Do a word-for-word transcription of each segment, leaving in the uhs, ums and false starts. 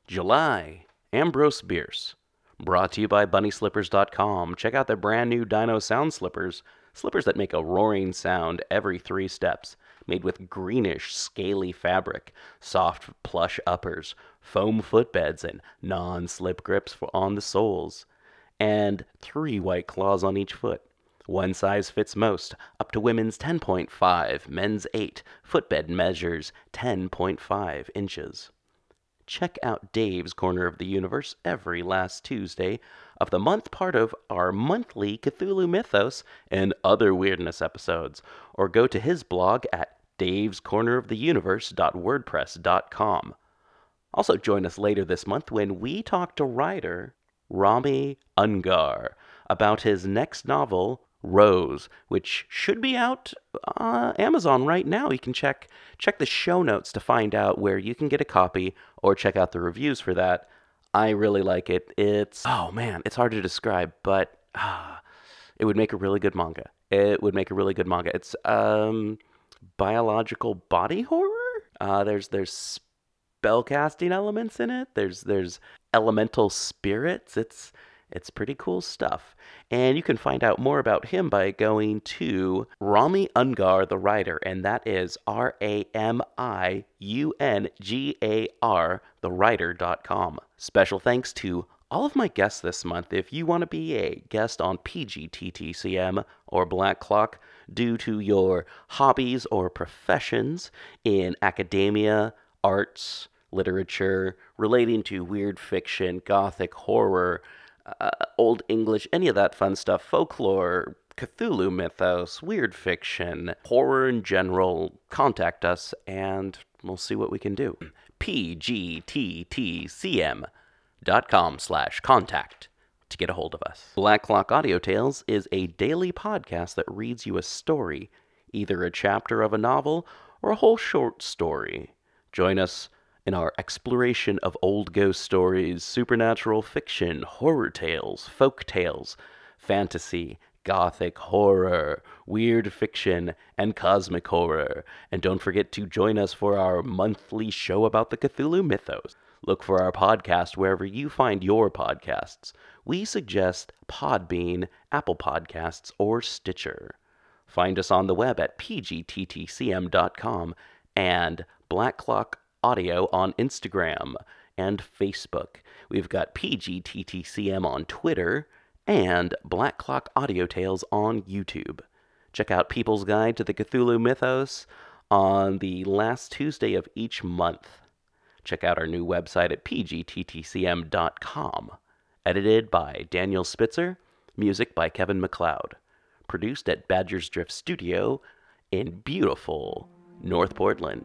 July, Ambrose Bierce. Brought to you by bunny slippers dot com. Check out their brand new Dino Sound Slippers. Slippers that make a roaring sound every three steps. Made with greenish, scaly fabric, soft plush uppers, foam footbeds, and non-slip grips for on the soles. And three white claws on each foot. One size fits most, up to women's ten point five, men's eight. Footbed measures ten point five inches. Check out Dave's Corner of the Universe every last Tuesday of the month, part of our monthly Cthulhu Mythos and other weirdness episodes, or go to his blog at daves corner of the universe dot wordpress dot com. Also join us later this month when we talk to writer Rami Ungar about his next novel, Rose, which should be out on Amazon right now. You can check check the show notes to find out where you can get a copy or check out the reviews for that. I really like it. It's, oh man, it's hard to describe, but ah, it would make a really good manga. It would make a really good manga. It's um biological body horror. Uh, there's there's spellcasting elements in it. There's there's elemental spirits. It's It's pretty cool stuff. And you can find out more about him by going to Rami Ungar, the writer, and that is R A M I U N G A R, the writer dot com. Special thanks to all of my guests this month. If you want to be a guest on P G T T C M or Black Clock due to your hobbies or professions in academia, arts, literature, relating to weird fiction, gothic horror, Uh, Old English, any of that fun stuff, folklore, Cthulhu mythos, weird fiction, horror in general, contact us and we'll see what we can do. P G T T C M dot com slash contact to get a hold of us. Black Clock Audio Tales is a daily podcast that reads you a story, either a chapter of a novel or a whole short story. Join us in our exploration of old ghost stories, supernatural fiction, horror tales, folk tales, fantasy, gothic horror, weird fiction, and cosmic horror. And don't forget to join us for our monthly show about the Cthulhu Mythos. Look for our podcast wherever you find your podcasts. We suggest Podbean, Apple Podcasts, or Stitcher. Find us on the web at P G T T C M dot com and Black Clock Audio on Instagram and Facebook. We've got P G T T C M on Twitter and Black Clock Audio Tales on YouTube. Check out People's Guide to the Cthulhu Mythos on the last Tuesday of each month. Check out our new website at P G T T C M dot com. Edited by Daniel Spitzer. Music by Kevin MacLeod. Produced at Badger's Drift Studio in beautiful North Portland.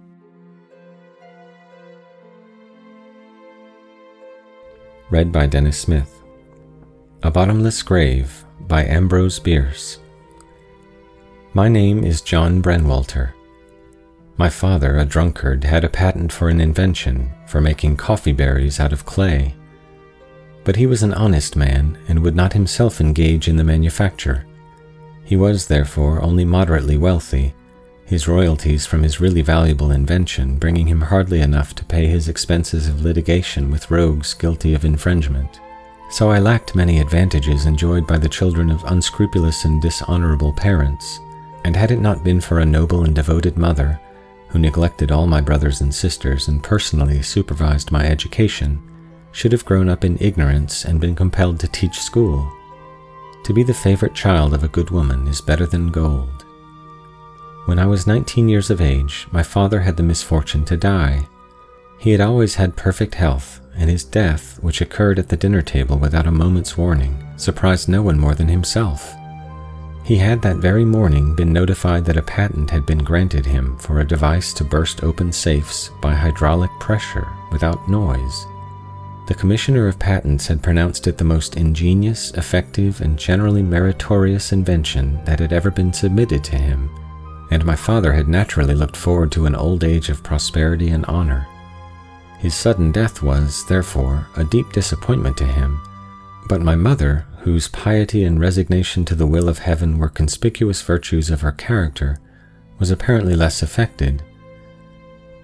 Read by Dennis Smith. A Bottomless Grave by Ambrose Bierce. My name is John Brenwalter. My father, a drunkard, had a patent for an invention for making coffee berries out of clay. But he was an honest man and would not himself engage in the manufacture. He was, therefore, only moderately wealthy, his royalties from his really valuable invention bringing him hardly enough to pay his expenses of litigation with rogues guilty of infringement. So I lacked many advantages enjoyed by the children of unscrupulous and dishonorable parents, and had it not been for a noble and devoted mother, who neglected all my brothers and sisters and personally supervised my education, should have grown up in ignorance and been compelled to teach school. To be the favorite child of a good woman is better than gold. When I was nineteen years of age, my father had the misfortune to die. He had always had perfect health, and his death, which occurred at the dinner table without a moment's warning, surprised no one more than himself. He had that very morning been notified that a patent had been granted him for a device to burst open safes by hydraulic pressure without noise. The Commissioner of Patents had pronounced it the most ingenious, effective, and generally meritorious invention that had ever been submitted to him, and my father had naturally looked forward to an old age of prosperity and honor. His sudden death was, therefore, a deep disappointment to him, but my mother, whose piety and resignation to the will of heaven were conspicuous virtues of her character, was apparently less affected.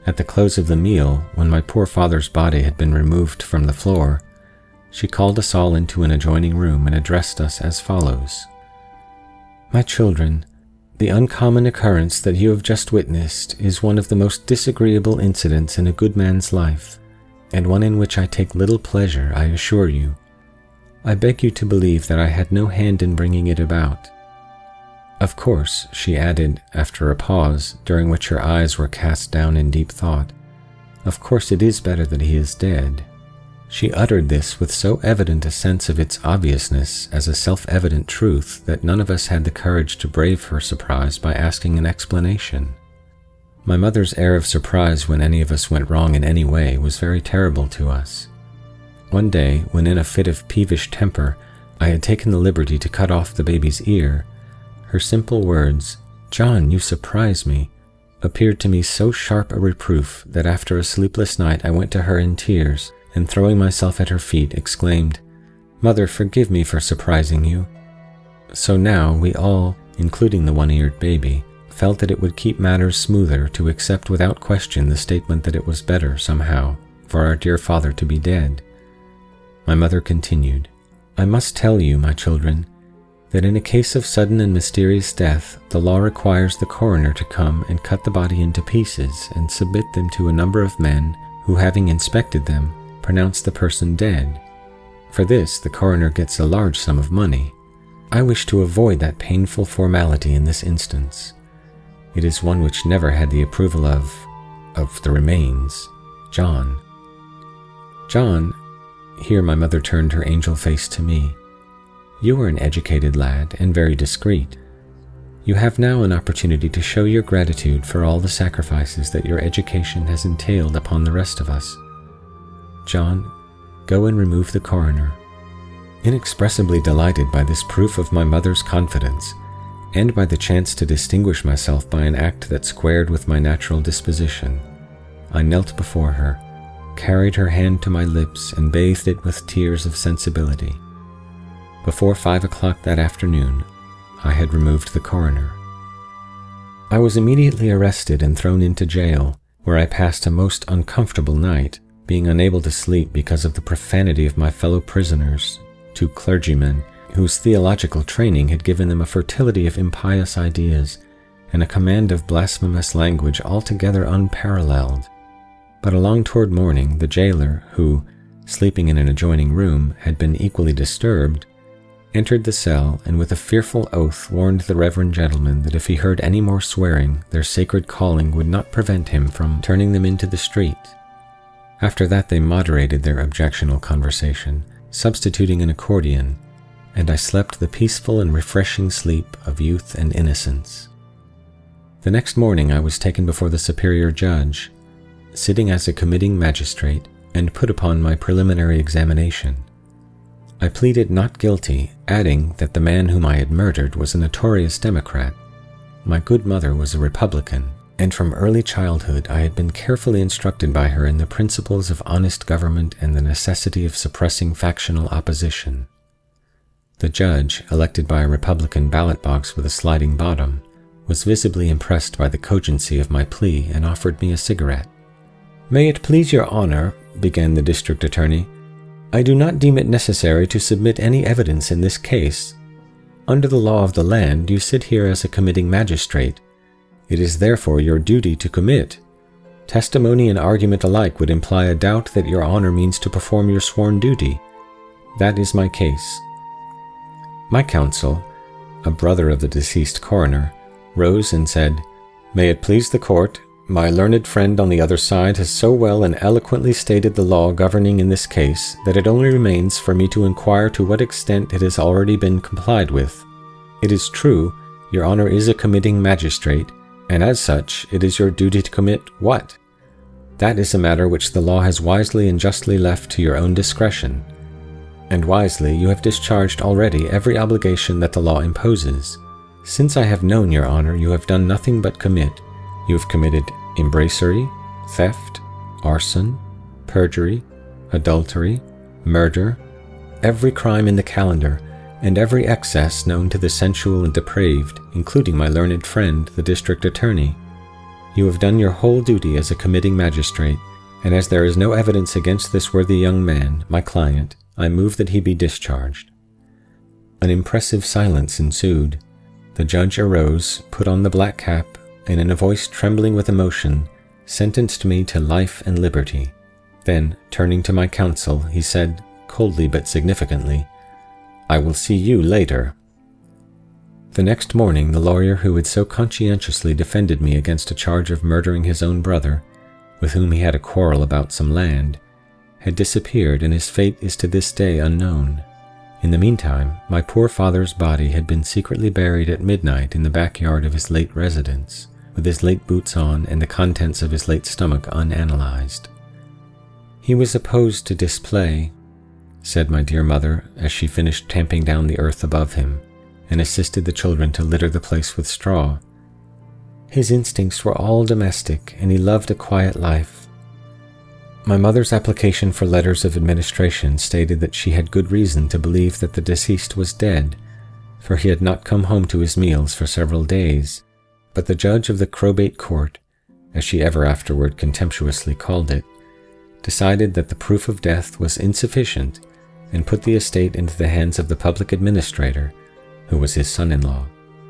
At the close of the meal, when my poor father's body had been removed from the floor, she called us all into an adjoining room and addressed us as follows. "My children, the uncommon occurrence that you have just witnessed is one of the most disagreeable incidents in a good man's life, and one in which I take little pleasure, I assure you. I beg you to believe that I had no hand in bringing it about. Of course," she added, after a pause, during which her eyes were cast down in deep thought, "of course it is better that he is dead." She uttered this with so evident a sense of its obviousness as a self-evident truth that none of us had the courage to brave her surprise by asking an explanation. My mother's air of surprise when any of us went wrong in any way was very terrible to us. One day, when in a fit of peevish temper, I had taken the liberty to cut off the baby's ear, her simple words, "John, you surprise me," appeared to me so sharp a reproof that after a sleepless night I went to her in tears, and throwing myself at her feet, exclaimed, "Mother, forgive me for surprising you." So now we all, including the one-eared baby, felt that it would keep matters smoother to accept without question the statement that it was better, somehow, for our dear father to be dead. My mother continued, "I must tell you, my children, that in a case of sudden and mysterious death, the law requires the coroner to come and cut the body into pieces and submit them to a number of men who, having inspected them, pronounce the person dead. For this, the coroner gets a large sum of money. I wish to avoid that painful formality in this instance. It is one which never had the approval of, of the remains, John. John," here my mother turned her angel face to me, "you are an educated lad and very discreet. You have now an opportunity to show your gratitude for all the sacrifices that your education has entailed upon the rest of us. John, go and remove the coroner." Inexpressibly delighted by this proof of my mother's confidence, and by the chance to distinguish myself by an act that squared with my natural disposition, I knelt before her, carried her hand to my lips, and bathed it with tears of sensibility. Before five o'clock that afternoon, I had removed the coroner. I was immediately arrested and thrown into jail, where I passed a most uncomfortable night, being unable to sleep because of the profanity of my fellow prisoners, two clergymen, whose theological training had given them a fertility of impious ideas and a command of blasphemous language altogether unparalleled. But along toward morning, the jailer, who, sleeping in an adjoining room, had been equally disturbed, entered the cell and with a fearful oath warned the reverend gentlemen that if he heard any more swearing, their sacred calling would not prevent him from turning them into the street. After that they moderated their objectionable conversation, substituting an accordion, and I slept the peaceful and refreshing sleep of youth and innocence. The next morning I was taken before the superior judge, sitting as a committing magistrate, and put upon my preliminary examination. I pleaded not guilty, adding that the man whom I had murdered was a notorious Democrat. My good mother was a Republican, and from early childhood I had been carefully instructed by her in the principles of honest government and the necessity of suppressing factional opposition. The judge, elected by a Republican ballot box with a sliding bottom, was visibly impressed by the cogency of my plea and offered me a cigarette. "May it please your honor," began the district attorney, "I do not deem it necessary to submit any evidence in this case. Under the law of the land, you sit here as a committing magistrate. It is therefore your duty to commit. Testimony and argument alike would imply a doubt that your honor means to perform your sworn duty. That is my case." My counsel, a brother of the deceased coroner, rose and said, "May it please the court, my learned friend on the other side has so well and eloquently stated the law governing in this case that it only remains for me to inquire to what extent it has already been complied with. It is true, your honor is a committing magistrate, and as such, it is your duty to commit what? That is a matter which the law has wisely and justly left to your own discretion. And wisely you have discharged already every obligation that the law imposes. Since I have known your honor, you have done nothing but commit. You have committed embracery, theft, arson, perjury, adultery, murder, every crime in the calendar, and every excess known to the sensual and depraved, including my learned friend, the district attorney. You have done your whole duty as a committing magistrate, and as there is no evidence against this worthy young man, my client, I move that he be discharged." An impressive silence ensued. The judge arose, put on the black cap, and in a voice trembling with emotion, sentenced me to life and liberty. Then, turning to my counsel, he said, coldly but significantly, "I will see you later." The next morning, the lawyer who had so conscientiously defended me against a charge of murdering his own brother, with whom he had a quarrel about some land, had disappeared, and his fate is to this day unknown. In the meantime, my poor father's body had been secretly buried at midnight in the backyard of his late residence, with his late boots on and the contents of his late stomach unanalyzed. "He was opposed to display," said my dear mother as she finished tamping down the earth above him, and assisted the children to litter the place with straw. "His instincts were all domestic, and he loved a quiet life." My mother's application for letters of administration stated that she had good reason to believe that the deceased was dead, for he had not come home to his meals for several days, but the judge of the Crowbait Court, as she ever afterward contemptuously called it, decided that the proof of death was insufficient and put the estate into the hands of the public administrator, who was his son-in-law.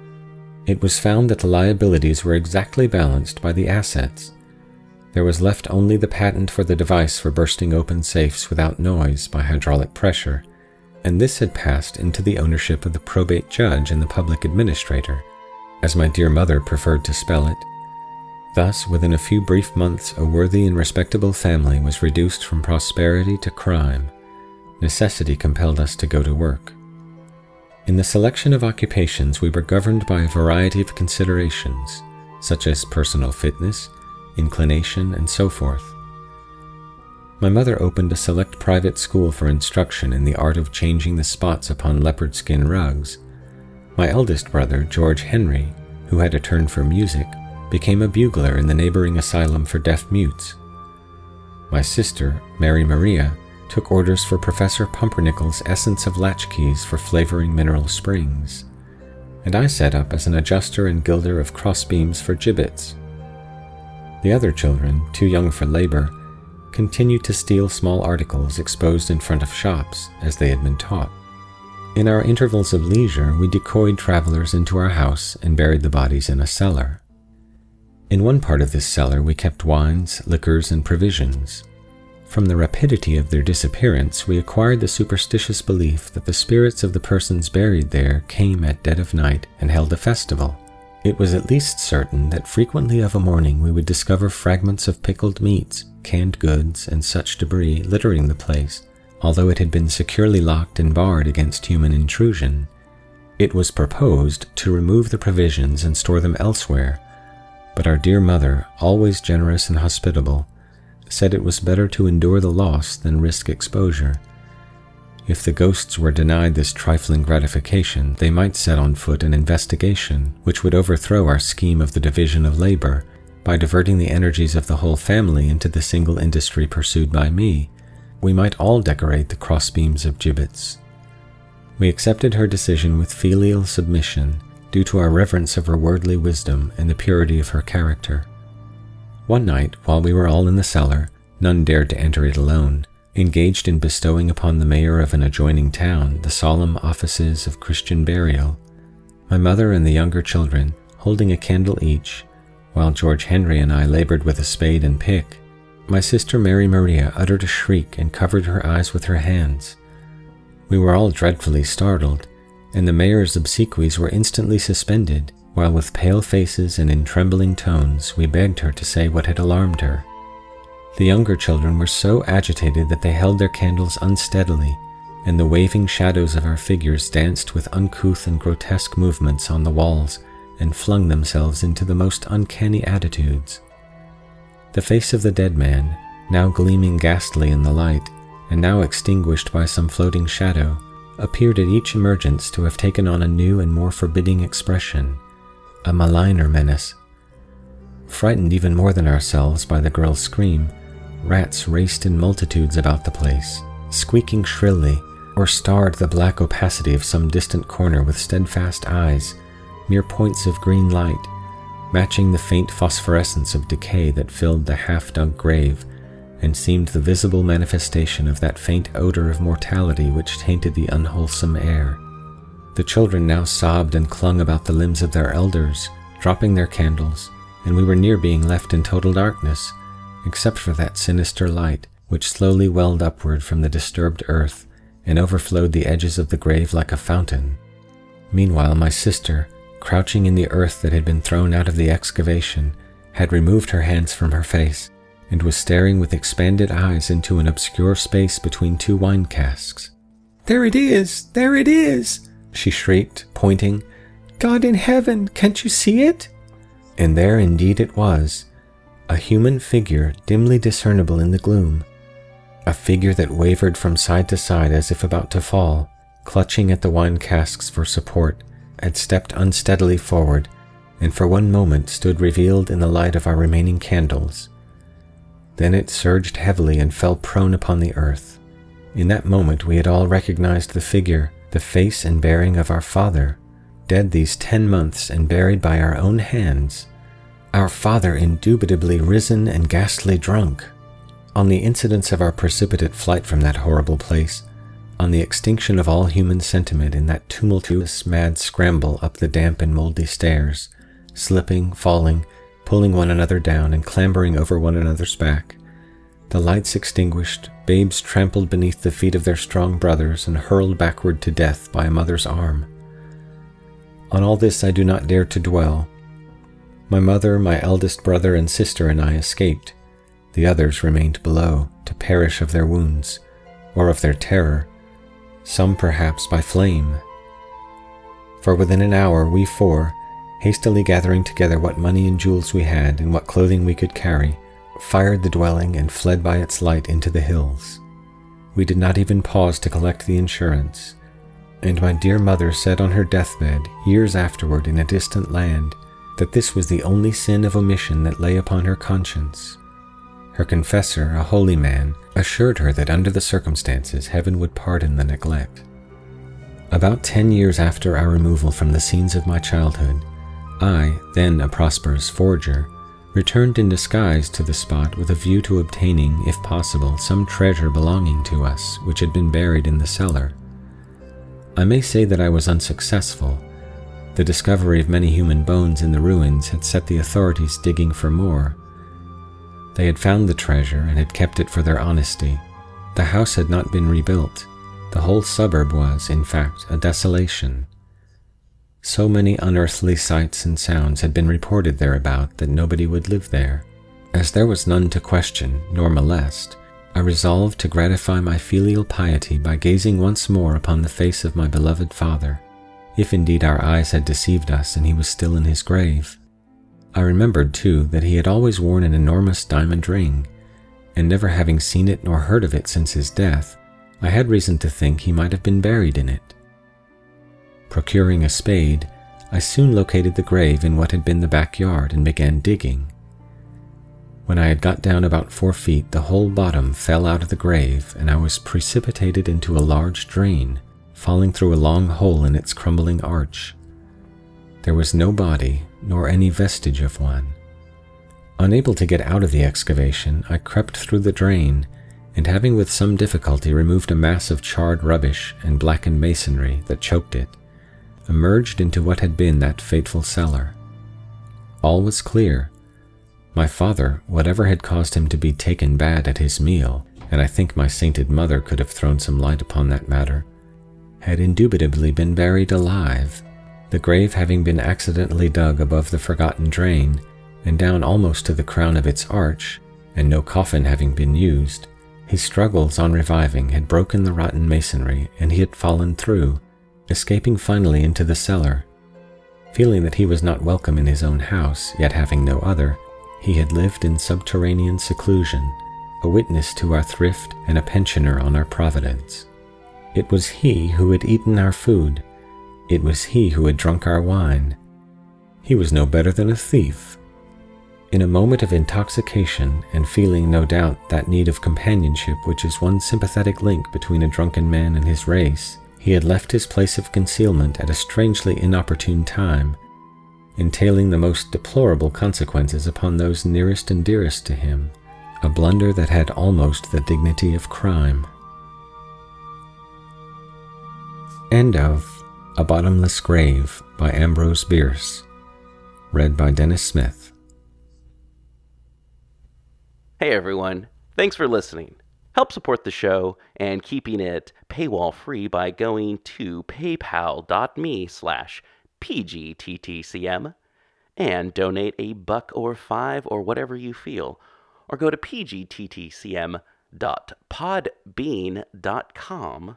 It was found that the liabilities were exactly balanced by the assets. There was left only the patent for the device for bursting open safes without noise by hydraulic pressure, and this had passed into the ownership of the probate judge and the public administrator, as my dear mother preferred to spell it. Thus, within a few brief months, a worthy and respectable family was reduced from prosperity to crime. Necessity compelled us to go to work. In the selection of occupations, we were governed by a variety of considerations, such as personal fitness, inclination, and so forth. My mother opened a select private school for instruction in the art of changing the spots upon leopard skin rugs. My eldest brother, George Henry, who had a turn for music, became a bugler in the neighboring asylum for deaf mutes. My sister, Mary Maria, took orders for Professor Pumpernickel's essence of latchkeys for flavoring mineral springs, and I set up as an adjuster and gilder of crossbeams for gibbets. The other children, too young for labor, continued to steal small articles exposed in front of shops, as they had been taught. In our intervals of leisure, we decoyed travelers into our house and buried the bodies in a cellar. In one part of this cellar we kept wines, liquors, and provisions. From the rapidity of their disappearance, we acquired the superstitious belief that the spirits of the persons buried there came at dead of night and held a festival. It was at least certain that frequently of a morning we would discover fragments of pickled meats, canned goods, and such debris littering the place, although it had been securely locked and barred against human intrusion. It was proposed to remove the provisions and store them elsewhere, but our dear mother, always generous and hospitable, said it was better to endure the loss than risk exposure. If the ghosts were denied this trifling gratification, they might set on foot an investigation which would overthrow our scheme of the division of labor by diverting the energies of the whole family into the single industry pursued by me. We might all decorate the crossbeams of gibbets. We accepted her decision with filial submission, due to our reverence of her worldly wisdom and the purity of her character. One night, while we were all in the cellar, none dared to enter it alone, engaged in bestowing upon the mayor of an adjoining town the solemn offices of Christian burial, my mother and the younger children holding a candle each, while George Henry and I labored with a spade and pick, my sister Mary Maria uttered a shriek and covered her eyes with her hands. We were all dreadfully startled, and the mayor's obsequies were instantly suspended, while with pale faces and in trembling tones we begged her to say what had alarmed her. The younger children were so agitated that they held their candles unsteadily, and the waving shadows of our figures danced with uncouth and grotesque movements on the walls and flung themselves into the most uncanny attitudes. The face of the dead man, now gleaming ghastly in the light, and now extinguished by some floating shadow, appeared at each emergence to have taken on a new and more forbidding expression, a maligner menace. Frightened even more than ourselves by the girl's scream, rats raced in multitudes about the place, squeaking shrilly, or starred the black opacity of some distant corner with steadfast eyes, mere points of green light, matching the faint phosphorescence of decay that filled the half-dug grave and seemed the visible manifestation of that faint odor of mortality which tainted the unwholesome air. The children now sobbed and clung about the limbs of their elders, dropping their candles, and we were near being left in total darkness, except for that sinister light which slowly welled upward from the disturbed earth and overflowed the edges of the grave like a fountain. Meanwhile, my sister, crouching in the earth that had been thrown out of the excavation, had removed her hands from her face and was staring with expanded eyes into an obscure space between two wine casks. "There it is! There it is!" she shrieked, pointing. "God in heaven, can't you see it?" And there indeed it was, a human figure dimly discernible in the gloom, a figure that wavered from side to side as if about to fall, clutching at the wine casks for support, had stepped unsteadily forward, and for one moment stood revealed in the light of our remaining candles. Then it surged heavily and fell prone upon the earth. In that moment we had all recognized the figure, the face and bearing of our father, dead these ten months and buried by our own hands. Our father indubitably risen and ghastly drunk. On the incidents of our precipitate flight from that horrible place, on the extinction of all human sentiment in that tumultuous mad scramble up the damp and moldy stairs, slipping, falling, pulling one another down and clambering over one another's back, the lights extinguished, babes trampled beneath the feet of their strong brothers and hurled backward to death by a mother's arm. On all this I do not dare to dwell. My mother, my eldest brother and sister and I escaped. The others remained below, to perish of their wounds, or of their terror, some perhaps by flame. For within an hour we four, hastily gathering together what money and jewels we had and what clothing we could carry, fired the dwelling and fled by its light into the hills. We did not even pause to collect the insurance, and my dear mother said on her deathbed, years afterward in a distant land, that this was the only sin of omission that lay upon her conscience. Her confessor, a holy man, assured her that under the circumstances heaven would pardon the neglect. About ten years after our removal from the scenes of my childhood, I, then a prosperous forger, returned in disguise to the spot with a view to obtaining, if possible, some treasure belonging to us which had been buried in the cellar. I may say that I was unsuccessful. The discovery of many human bones in the ruins had set the authorities digging for more. They had found the treasure and had kept it for their honesty. The house had not been rebuilt. The whole suburb was, in fact, a desolation. So many unearthly sights and sounds had been reported thereabout that nobody would live there. As there was none to question nor molest, I resolved to gratify my filial piety by gazing once more upon the face of my beloved father, if indeed our eyes had deceived us and he was still in his grave. I remembered, too, that he had always worn an enormous diamond ring, and never having seen it nor heard of it since his death, I had reason to think he might have been buried in it. Procuring a spade, I soon located the grave in what had been the backyard and began digging. When I had got down about four feet, the whole bottom fell out of the grave, and I was precipitated into a large drain, falling through a long hole in its crumbling arch. There was no body, nor any vestige of one. Unable to get out of the excavation, I crept through the drain, and having with some difficulty removed a mass of charred rubbish and blackened masonry that choked it, emerged into what had been that fateful cellar. All was clear. My father, whatever had caused him to be taken bad at his meal, and I think my sainted mother could have thrown some light upon that matter, had indubitably been buried alive, the grave having been accidentally dug above the forgotten drain, and down almost to the crown of its arch, and no coffin having been used. His struggles on reviving had broken the rotten masonry, and he had fallen through, escaping finally into the cellar. Feeling that he was not welcome in his own house, yet having no other, he had lived in subterranean seclusion, a witness to our thrift and a pensioner on our providence. It was he who had eaten our food. It was he who had drunk our wine. He was no better than a thief. In a moment of intoxication, and feeling no doubt that need of companionship which is one sympathetic link between a drunken man and his race, he had left his place of concealment at a strangely inopportune time, entailing the most deplorable consequences upon those nearest and dearest to him, a blunder that had almost the dignity of crime. End of A Bottomless Grave by Ambrose Bierce. Read by Dennis Smith. Hey everyone, thanks for listening. Help support the show and keeping it paywall free by going to paypal.me slash pgttcm and donate a buck or five or whatever you feel, or go to pgttcm dot podbean dot com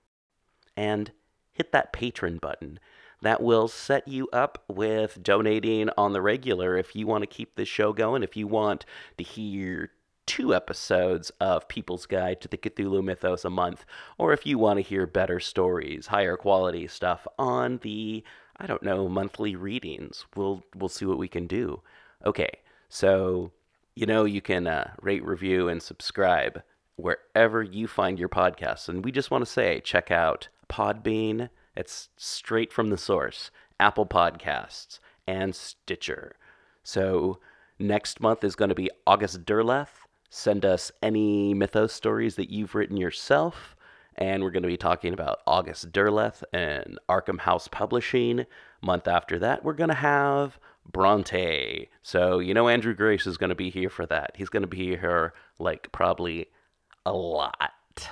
and hit that patron button. That will set you up with donating on the regular if you want to keep this show going, if you want to hear two episodes of People's Guide to the Cthulhu Mythos a month, or if you want to hear better stories, higher quality stuff on the, I don't know, monthly readings. We'll we'll see what we can do. Okay, so you know you can uh, rate, review, and subscribe wherever you find your podcasts. And we just want to say, check out Podbean. It's straight from the source. Apple Podcasts and Stitcher. So next month is going to be August Derleth. Send us any mythos stories that you've written yourself. And we're going to be talking about August Derleth and Arkham House Publishing. Month after that, we're going to have Bronte. So, you know, Andrew Grace is going to be here for that. He's going to be here, like, probably a lot.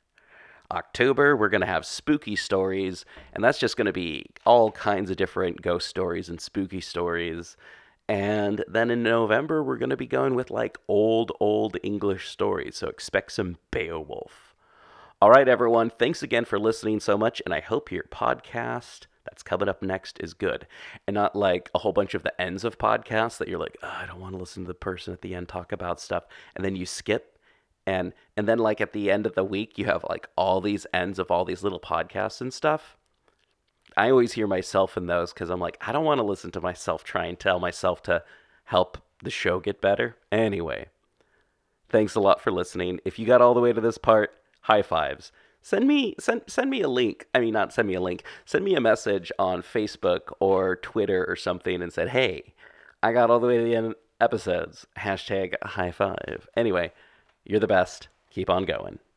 October, we're going to have spooky stories. And that's just going to be all kinds of different ghost stories and spooky stories. And then in November, we're going to be going with, like, old, old English stories. So expect some Beowulf. All right, everyone. Thanks again for listening so much. And I hope your podcast that's coming up next is good. And not like a whole bunch of the ends of podcasts that you're like, oh, I don't want to listen to the person at the end talk about stuff. And then you skip. And, and then, like, at the end of the week, you have, like, all these ends of all these little podcasts and stuff. I always hear myself in those because I'm like, I don't want to listen to myself try and tell myself to help the show get better. Anyway, thanks a lot for listening. If you got all the way to this part, high fives. Send me send send me a link. I mean, not send me a link. Send me a message on Facebook or Twitter or something and said, hey, I got all the way to the end of episodes. Hashtag high five. Anyway, you're the best. Keep on going.